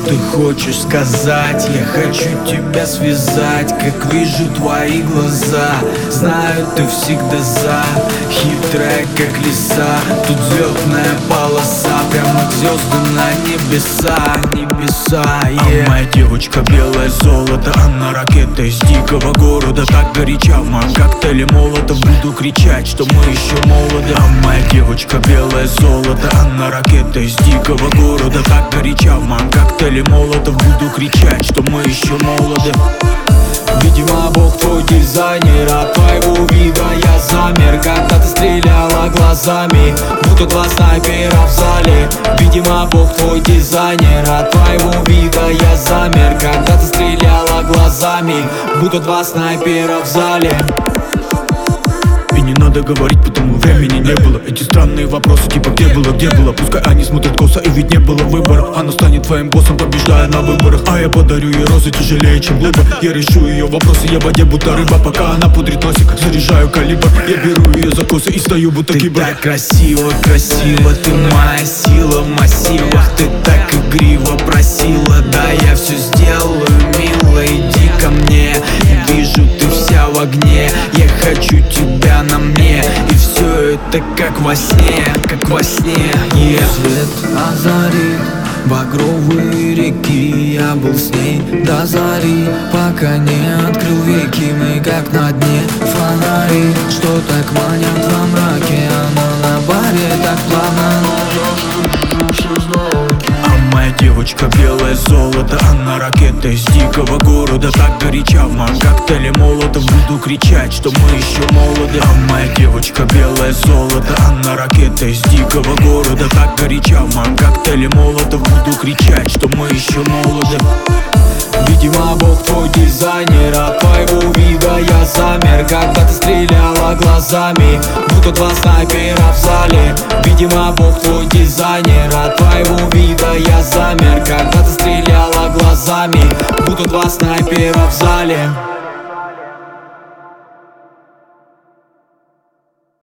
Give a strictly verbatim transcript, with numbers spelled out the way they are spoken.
ты хочешь сказать? Я хочу тебя связать, как вижу твои глаза. Знаю, ты всегда за, хитрая как лиса. Тут взлетная полоса, прямо к звездам на небеса, небеса, yeah. А моя девочка белое золото, она ракета из дикого города. Так горяча в моем коктейле молотов, буду кричать, что мы еще молоды. А моя девочка белое золото, она ракета из дикого города. Так горяча в моем коктейле молотов, буду кричать, что мы еще молоды. Видимо, Бог твой дизайнер, от твоего вида я замер, когда ты стреляла глазами, будто два снайпера в зале. Видимо, Бог твой дизайнер, от твоего вида я замер, когда ты стреляла глазами, будто два снайпера в зале. И не надо говорить, потому времени не было. Эти странные вопросы типа где было, где было. Пускай они смотрят косо, и ведь не было выбора. Она станет твоим боссом, побеждая на выборах. А я подарю ей розы тяжелее, чем глыба. Я решу ее вопросы, я в воде будто рыба. Пока она пудрит носик, заряжаю калибр. Я беру ее за косы и стою будто кибер. Ты так красиво, красиво, ты моя сила в массивах. Ты так игриво просила, да я все сделаю, мило, иди ко мне. Вижу, ты вся в огне, я хочу тебя на мне. И все это как во сне, как во сне, yeah. Свет озарит багровые реки, я был с ней до зари, пока не открыл веки. Мы как на дне фонари, что так манят во мраке. Она на баре так плавно. А моя девочка белое золото, она ракета из дикого города. Так горяча в моем коктейле молотов, буду кричать, что мы еще молоды. А моя девочка белое золото, она ракета из дикого города. Так горяча в моем коктейле молотов, буду кричать, что мы еще молоды. Видимо, Бог твой дизайнер, от твоего вида я замер, когда ты стреляла глазами, будто два снайпера в зале. Видимо, Бог твой дизайнер, от твоего вида я замер, когда ты стреляла глазами, будто два снайпера в зале.